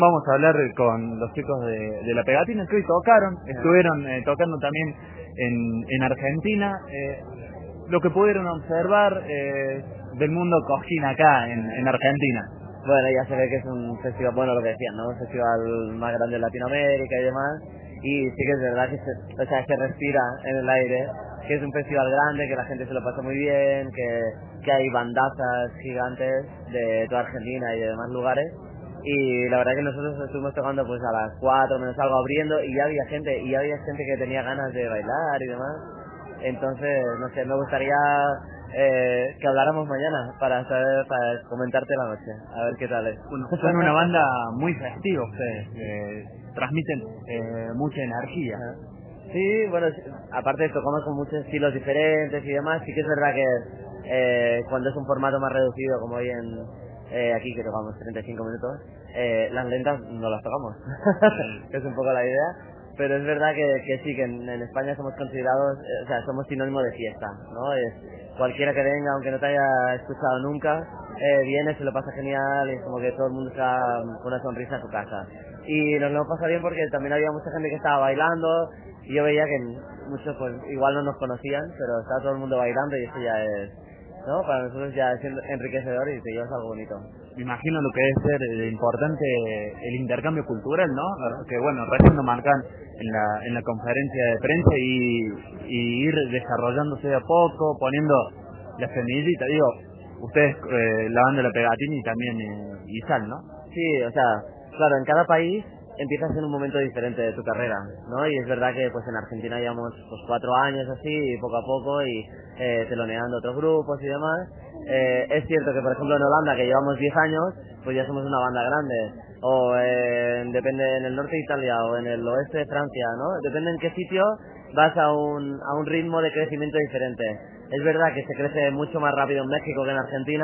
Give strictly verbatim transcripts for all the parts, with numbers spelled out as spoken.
Vamos a hablar con los chicos de, de La Pegatina que hoy tocaron, estuvieron eh, tocando también en, en Argentina. Eh, lo que pudieron observar eh, del mundo cojín acá en, en Argentina. Bueno, ya se ve que es un festival, bueno, lo que decían, ¿no? Un festival más grande de Latinoamérica y demás. Y sí que es verdad que se, o sea, se respira en el aire, que es un festival grande, que la gente se lo pasa muy bien, que, que hay bandazas gigantes de toda Argentina y de demás lugares. Y la verdad que nosotros estuvimos tocando pues a las cuatro menos algo abriendo y ya había gente, y ya había gente que tenía ganas de bailar y demás. Entonces, no sé, me gustaría eh, que habláramos mañana para saber, para comentarte la noche, a ver qué tal es. Bueno, son una banda muy festiva ustedes, eh, transmiten eh, mucha energía. Sí, bueno, sí, aparte tocamos con muchos estilos diferentes y demás, sí que es verdad que eh, cuando es un formato más reducido como hoy en eh, aquí que tocamos treinta y cinco minutos, eh, las lentas no las tocamos, es un poco la idea, pero es verdad que, que sí, que en, en España somos considerados, eh, o sea, somos sinónimo de fiesta, ¿no? Es, cualquiera que venga, aunque no te haya escuchado nunca, eh, viene, se lo pasa genial y es como que todo el mundo está con una sonrisa a su casa. Y nos lo pasa bien porque también había mucha gente que estaba bailando y yo veía que muchos pues igual no nos conocían, pero estaba todo el mundo bailando y eso ya es, ¿no? Para nosotros ya es enriquecedor y te llevas algo bonito. Me imagino lo que debe ser eh, importante el intercambio cultural, ¿no? Que bueno, recién lo marcan en la, en la conferencia de prensa y, y ir desarrollándose de a poco, poniendo la semillita. Digo, ustedes, eh, la banda de La Pegatina y también eh, Izal, ¿no? Sí, o sea, claro, en cada país empiezas en un momento diferente de tu carrera, ¿no? Y es verdad que pues en Argentina llevamos pues cuatro años así, poco a poco, y eh, teloneando otros grupos y demás. Eh, es cierto que, por ejemplo, en Holanda, que llevamos diez años, pues ya somos una banda grande. O eh, depende en el norte de Italia o en el oeste de Francia, ¿no? Depende en qué sitio vas a un, a un ritmo de crecimiento diferente. Es verdad que se crece mucho más rápido en México que en Argentina,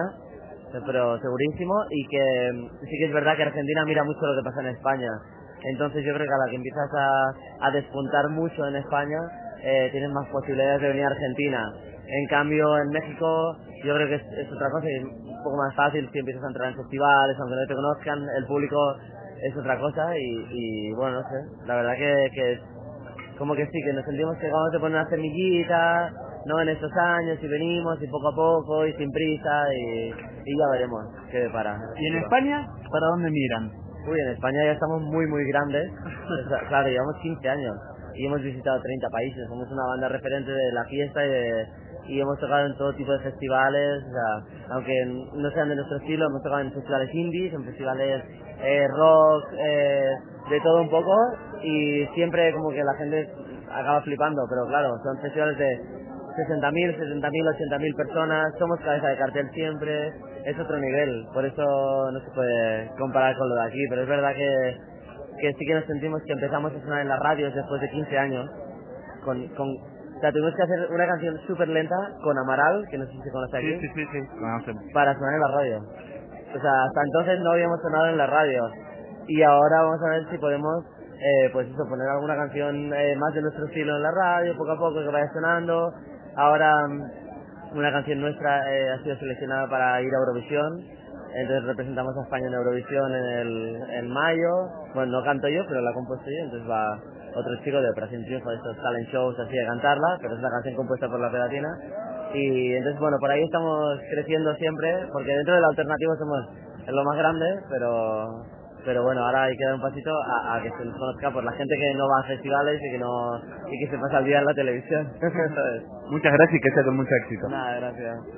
pero segurísimo, y que mm, sí que es verdad que Argentina mira mucho lo que pasa en España. Entonces yo creo que a la que empiezas a, a despuntar mucho en España, eh, tienes más posibilidades de venir a Argentina. En cambio en México yo creo que es, es otra cosa y es un poco más fácil si empiezas a entrar en festivales, aunque no te conozcan, el público es otra cosa y, y bueno, no sé, la verdad que, que es como que sí, que nos sentimos que vamos a poner una semillita, ¿no? En estos años y venimos y poco a poco y sin prisa y, y ya veremos qué depara. ¿Y en España, para dónde miran? Uy, en España ya estamos muy muy grandes, o sea, claro, llevamos quince años y hemos visitado treinta países, somos una banda referente de la fiesta y, de, y hemos tocado en todo tipo de festivales, o sea, aunque no sean de nuestro estilo, hemos tocado en festivales indies, en festivales eh, rock, eh, de todo un poco y siempre como que la gente acaba flipando, pero claro, son festivales de sesenta mil, setenta mil, ochenta mil personas, somos cabeza de cartel siempre, es otro nivel, por eso no se puede comparar con lo de aquí, pero es verdad que, que sí que nos sentimos que empezamos a sonar en las radios después de quince años, con, con, o sea, tuvimos que hacer una canción súper lenta con Amaral, que no sé si se conoce Sí, aquí, sí, sí, sí, conocemos. para sonar en la radio. O sea, hasta entonces no habíamos sonado en la radio. Y ahora vamos a ver si podemos, eh, pues eso, poner alguna canción eh, más de nuestro estilo en la radio, poco a poco que vaya sonando. Ahora mm, una canción nuestra eh, ha sido seleccionada para ir a Eurovisión. Entonces representamos a España en Eurovisión en, el, en mayo. Bueno, no canto yo, pero la he compuesto yo. Entonces va otro chico de Operación Triunfo, de estos talent shows así, a cantarla. Pero es una canción compuesta por La Pegatina. Y entonces, bueno, por ahí estamos creciendo siempre, porque dentro del alternativo somos lo más grande, pero pero bueno, ahora hay que dar un pasito a, a que se nos conozca por la gente que no va a festivales y que no y que se pasa el día en la televisión. ¿Sabes? Muchas gracias y que sea con mucho éxito. Nada, gracias.